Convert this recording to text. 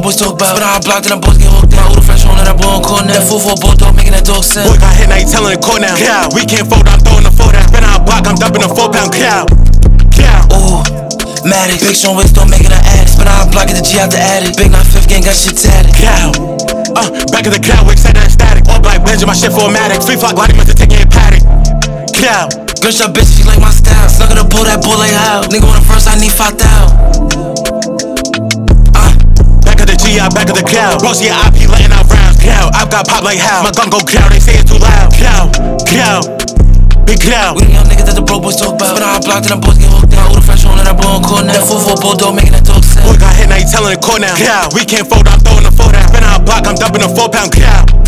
boys talk about. Spin out blocked and the boys get hooked out. Who the fresh on that boy on court now? That 4-4 bulldog making that dog sound. Boy got hit, now he telling the court now. Cow, we can't fold, I'm throwing the 4 down. Spin out block, I'm dumping a 4-pound cow. Cow. Ooh, Maddox. Big Sean waist, don't make it an addict. Spin out block, get the G out the attic. Big 9-5 gang got shit tatted. Cow. Back of the cow, wig set that static. All black bench, my shit for Maddox. Free flock, lighting, must taking a paddock. Cow. Gunshot bitch, she like my style. Snuggle to pull that bull like how. Nigga on the first, I need 5,000. Back of the G, back of the cow. Rosie and IP letting out rounds. Cow, I've got pop like how. My gun go cow, they say it's too loud. Cow, cow, big cow. We the young niggas that the bro boys talk about. Spin out blocked and the boys get hooked out. Who the fresh on that boy on court now? That 4-4 bulldog making that dog sound. Boy got hit, now he telling the court now. Cow, we can't fold, I'm throwing the 4 down. Spin out block, I'm dumping a 4-pound cow.